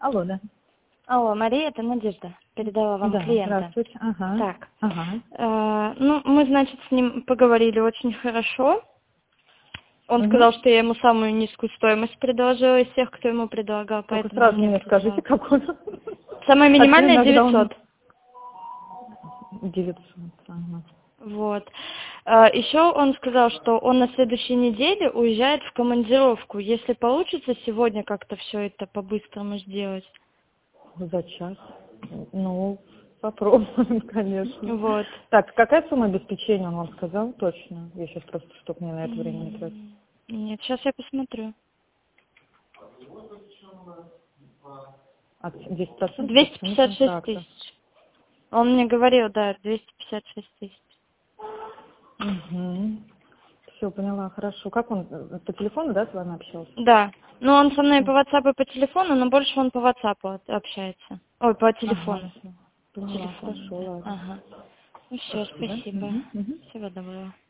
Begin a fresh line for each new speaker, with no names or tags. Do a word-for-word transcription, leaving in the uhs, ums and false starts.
Алло, да.
Алло, Мария, это Надежда. Передала вам
Да,
клиента.
здравствуйте. Ага.
Так,
Ага.
э, ну, мы, значит, с ним поговорили очень хорошо. Он
Угу.
сказал, что я ему самую низкую стоимость предложила из всех, кто ему предлагал,
Только
поэтому
сразу
он мне
мне скажите,
прислал.
какой.
Самая минимальная
А иногда он
девятьсот.
девятьсот. Ага.
Вот. А, Еще он сказал, что он на следующей неделе уезжает в командировку. Если получится сегодня как-то все это по-быстрому сделать.
За час. Ну, попробуем, конечно.
Вот.
Так, какая сумма обеспечения он вам сказал точно? Я сейчас просто, чтобы мне на это время не тратить.
М, Нет, сейчас я посмотрю.
От десять процентов
двести
от цены
пятьдесят шесть
контракта.
тысяч. Он мне говорил, да, двести пятьдесят шесть тысяч.
Угу. Все, поняла, хорошо. Как он э, по телефону, да, с вами общался?
Да. Ну, он со мной по WhatsApp и по телефону, но больше он по WhatsApp от- общается. Ой, по
Ага,
телефону.
все. Поняла,
Телефон,
хорошо,
да.
ладно.
Ага. Ну все,
Спасибо.
спасибо.
Угу, угу.
Всего доброго.